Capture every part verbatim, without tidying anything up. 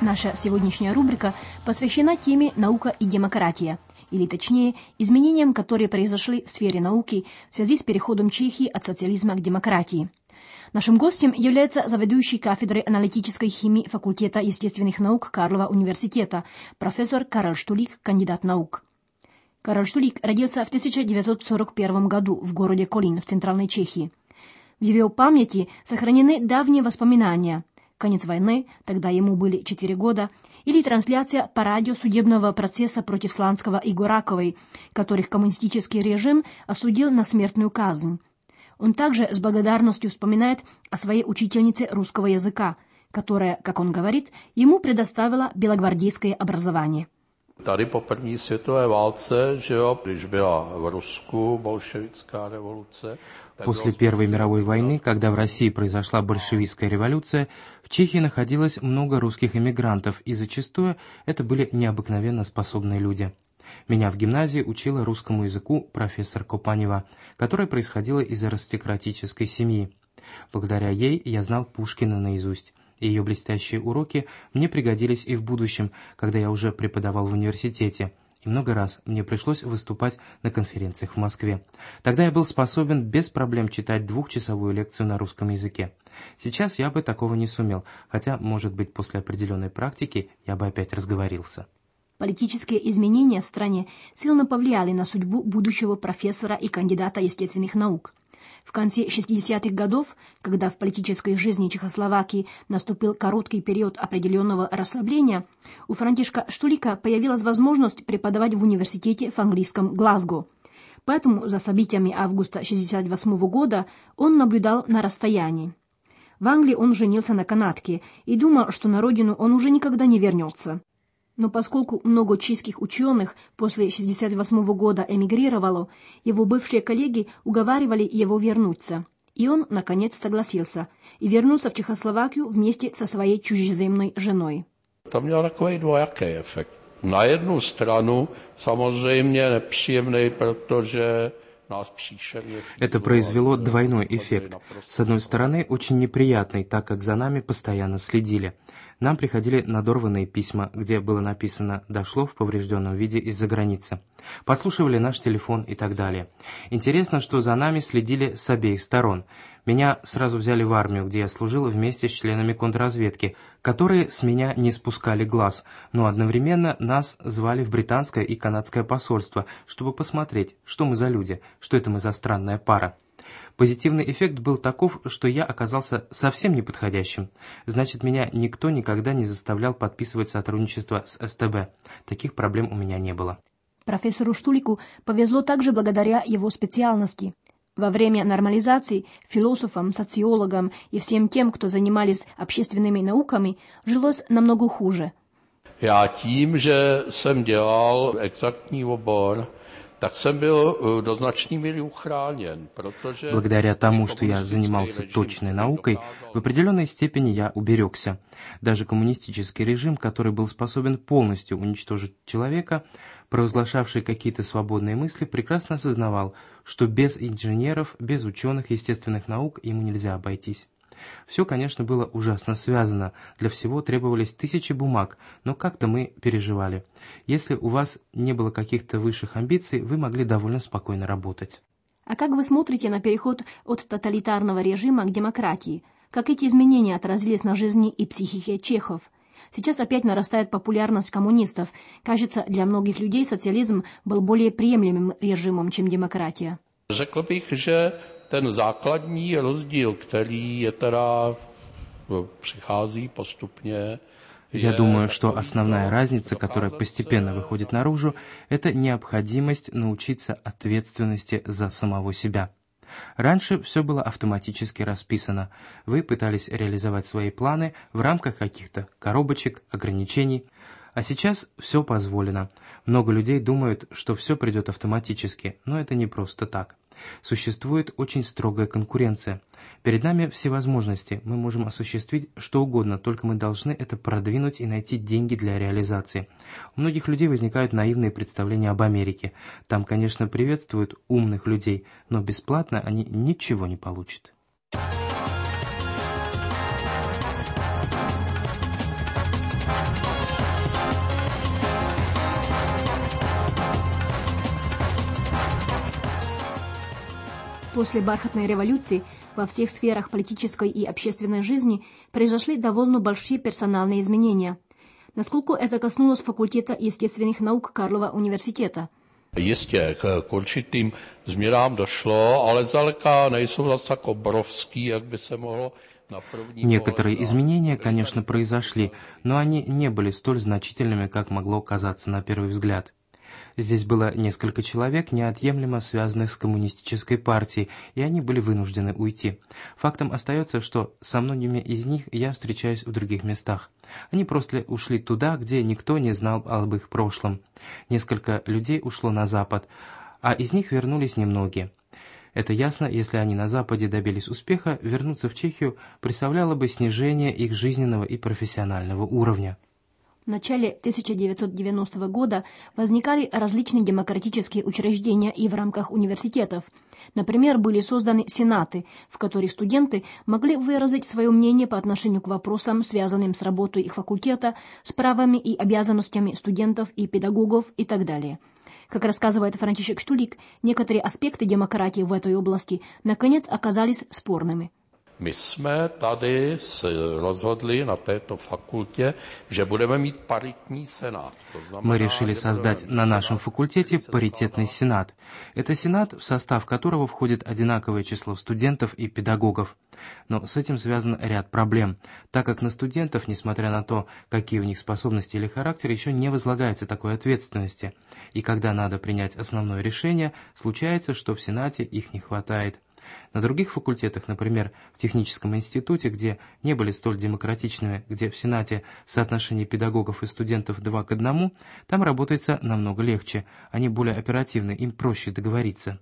Наша сегодняшняя рубрика посвящена теме «Наука и демократия», или точнее, изменениям, которые произошли в сфере науки в связи с переходом Чехии от социализма к демократии. Нашим гостем является заведующий кафедрой аналитической химии факультета естественных наук Карлова университета, профессор Карел Štulík, кандидат наук. Карел Štulík родился в тысяча девятьсот сорок первом году в городе Kolín в Центральной Чехии. В его памяти сохранены давние воспоминания. Конец войны, тогда ему были четыре года, или трансляция по радио судебного процесса против Сланского и Гораковой, которых коммунистический режим осудил на смертную казнь. Он также с благодарностью вспоминает о своей учительнице русского языка, которая, как он говорит, ему предоставила белогвардейское образование. Tady po první světové válce, že jo, když byla v Rusku bolševická revoluce. После Первой мировой войны, когда в России произошла большевистская революция, в Чехии находилось много русских эмигрантов, и зачастую это были необыкновенно способные люди. Меня в гимназии учила русскому языку профессор Копанева, которая происходила из аристократической семьи. Благодаря ей я знал Пушкина наизусть. И ее блестящие уроки мне пригодились и в будущем, когда я уже преподавал в университете, и много раз мне пришлось выступать на конференциях в Москве. Тогда я был способен без проблем читать двухчасовую лекцию на русском языке. Сейчас я бы такого не сумел, хотя, может быть, после определенной практики я бы опять разговорился. Политические изменения в стране сильно повлияли на судьбу будущего профессора и кандидата естественных наук. В конце шестидесятых годов, когда в политической жизни Чехословакии наступил короткий период определенного расслабления, у Франтишка Štulíka появилась возможность преподавать в университете в английском Глазго. Поэтому за событиями августа шестьдесят восьмого года он наблюдал на расстоянии. В Англии он женился на канадке и думал, что на родину он уже никогда не вернется. Но поскольку много чешских ученых после шестьдесят восьмого года эмигрировало, его бывшие коллеги уговаривали его вернуться. И он, наконец, согласился и вернулся в Чехословакию вместе со своей чужеземной женой. To mělo takový dvojaký efekt. Na jednu stranu samozřejmě nepříjemný, protože nás příšerně... Это произвело двойной эффект. С одной стороны, очень неприятный, так как за нами постоянно следили. Нам приходили надорванные письма, где было написано «дошло в поврежденном виде из-за границы». Послушивали наш телефон и так далее. Интересно, что за нами следили с обеих сторон. Меня сразу взяли в армию, где я служил вместе с членами контрразведки, которые с меня не спускали глаз, но одновременно нас звали в британское и канадское посольство, чтобы посмотреть, что мы за люди, что это мы за странная пара. Позитивный эффект был таков, что я оказался совсем неподходящим. Значит, меня никто никогда не заставлял подписывать сотрудничество с эс тэ бэ. Таких проблем у меня не было. Профессору Štulíku повезло также благодаря его специальности. Во время нормализации философам, социологам и всем тем, кто занимались общественными науками, жилось намного хуже. Já tím, že jsem dělal exaktní obor, так jsem byl do značné míry uchráněn, protože... Благодаря тому, что я занимался точной наукой, в определенной степени я уберегся. Даже коммунистический режим, который был способен полностью уничтожить человека, провозглашавший какие-то свободные мысли, прекрасно осознавал, что без инженеров, без ученых естественных наук ему нельзя обойтись. Все, конечно, было ужасно связано, для всего требовались тысячи бумаг, но как-то мы переживали. Если у вас не было каких-то высших амбиций, вы могли довольно спокойно работать. А как вы смотрите на переход от тоталитарного режима к демократии? Как эти изменения отразились на жизни и психике чехов? Сейчас опять нарастает популярность коммунистов. Кажется, для многих людей социализм был более приемлемым режимом, чем демократия. Řekl bych, že ten základní rozdíl, který je teda přichází postupně. Я думаю, что основная разница, которая постепенно выходит наружу, это необходимость научиться ответственности за самого себя. Раньше все было автоматически расписано. Вы пытались реализовать свои планы в рамках каких-то коробочек, ограничений. А сейчас все позволено. Много людей думают, что все придет автоматически, но это не просто так. Существует очень строгая конкуренция. Перед нами все возможности, мы можем осуществить что угодно, только мы должны это продвинуть и найти деньги для реализации. У многих людей возникают наивные представления об Америке. Там, конечно, приветствуют умных людей, но бесплатно они ничего не получат. После бархатной революции во всех сферах политической и общественной жизни произошли довольно большие персональные изменения. Насколько это коснулось факультета естественных наук Карлова университета? Jistě, k, k určitým změnám došlo, ale zdaleka nejsou zase tak obrovský, jak by se mohlo na první Некоторые pohled. изменения, конечно, произошли, но они не были столь значительными, как могло казаться на первый взгляд. Здесь было несколько человек, неотъемлемо связанных с коммунистической партией, и они были вынуждены уйти. Фактом остается, что со многими из них я встречаюсь в других местах. Они просто ушли туда, где никто не знал об их прошлом. Несколько людей ушло на Запад, а из них вернулись немногие. Это ясно, если они на Западе добились успеха, вернуться в Чехию представляло бы снижение их жизненного и профессионального уровня. В начале тысяча девятьсот девяностого года возникали различные демократические учреждения и в рамках университетов. Например, были созданы сенаты, в которых студенты могли выразить свое мнение по отношению к вопросам, связанным с работой их факультета, с правами и обязанностями студентов и педагогов и так далее. Как рассказывает Франтишек Штулик, некоторые аспекты демократии в этой области наконец оказались спорными. My jsme tady se rozhodli na této fakultě, že budeme mít paritní senát. To znamená, Мы решили создать на нашем факультете паритетный сенат. Это сенат, в состав которого входит одинаковое число студентов и педагогов. Но с этим связан ряд проблем, так как на студентов, несмотря на то, какие у них способности или характер, еще не возлагается такой ответственности. И когда надо принять основное решение, случается, что в сенате их не хватает. На других факультетах, например, в техническом институте, где не были столь демократичными, где в Сенате соотношение педагогов и студентов два к одному, там работается намного легче, они более оперативны, им проще договориться.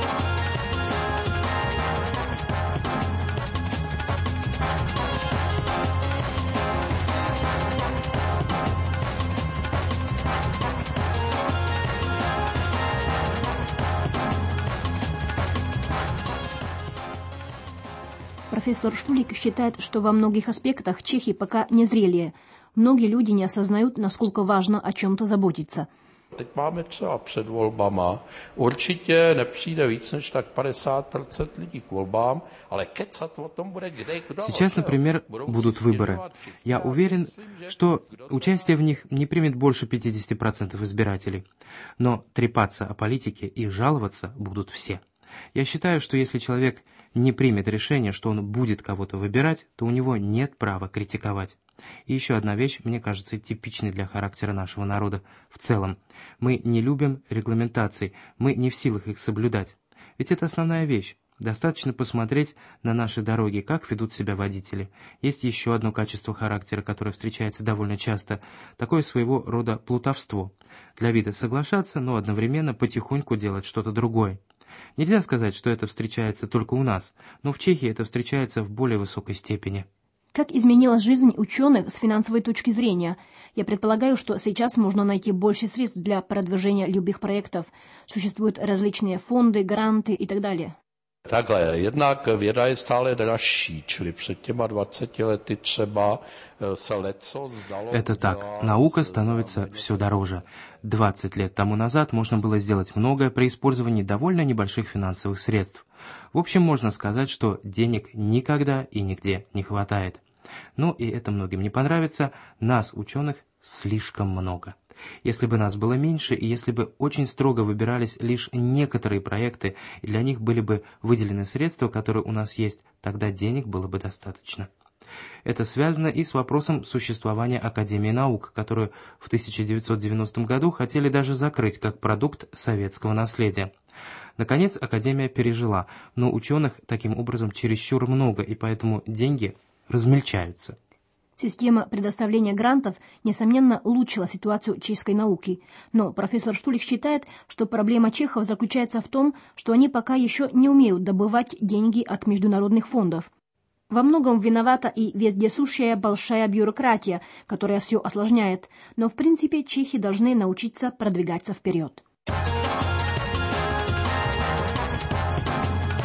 Профессор Штулик считает, что во многих аспектах Чехии пока незрелые. Многие люди не осознают, насколько важно о чем-то заботиться. Teď máme třeba před volbama. Určitě nepřijde víc než tak padesát procent lidí k volbám, ale kecat o tom bude kde kdo. Сейчас, например, будут выборы. Я уверен, что участие в них не примет больше пятьдесят процентов избирателей. Но трепаться о политике и жаловаться будут все. Я считаю, что если человек не примет решение, что он будет кого-то выбирать, то у него нет права критиковать. И еще одна вещь, мне кажется, типичной для характера нашего народа в целом. Мы не любим регламентаций, мы не в силах их соблюдать. Ведь это основная вещь. Достаточно посмотреть на наши дороги, как ведут себя водители. Есть еще одно качество характера, которое встречается довольно часто, такое своего рода плутовство. Для вида соглашаться, но одновременно потихоньку делать что-то другое. Нельзя сказать, что это встречается только у нас, но в Чехии это встречается в более высокой степени. Как изменилась жизнь ученых с финансовой точки зрения? Я предполагаю, что сейчас можно найти больше средств для продвижения любых проектов. Существуют различные фонды, гранты и так далее. Takhle, jednak věda je stále dražší, čili před těma dvaceti lety třeba se leco zdalo... Это так, наука становится все дороже. двадцать лет тому назад можно было сделать многое при использовании довольно небольших финансовых средств. В общем, можно сказать, что денег никогда и нигде не хватает. Ну и это многим не понравится, нас, ученых, слишком много. Если бы нас было меньше, и если бы очень строго выбирались лишь некоторые проекты, и для них были бы выделены средства, которые у нас есть, тогда денег было бы достаточно. Это связано и с вопросом существования Академии наук, которую в тысяча девятьсот девяностом году хотели даже закрыть как продукт советского наследия. Наконец, Академия пережила, но ученых таким образом чересчур много, и поэтому деньги размельчаются. Система предоставления грантов, несомненно, улучшила ситуацию чешской науки. Но профессор Штулик считает, что проблема чехов заключается в том, что они пока еще не умеют добывать деньги от международных фондов. Во многом виновата и вездесущая большая бюрократия, которая все осложняет, но в принципе чехи должны научиться продвигаться вперед.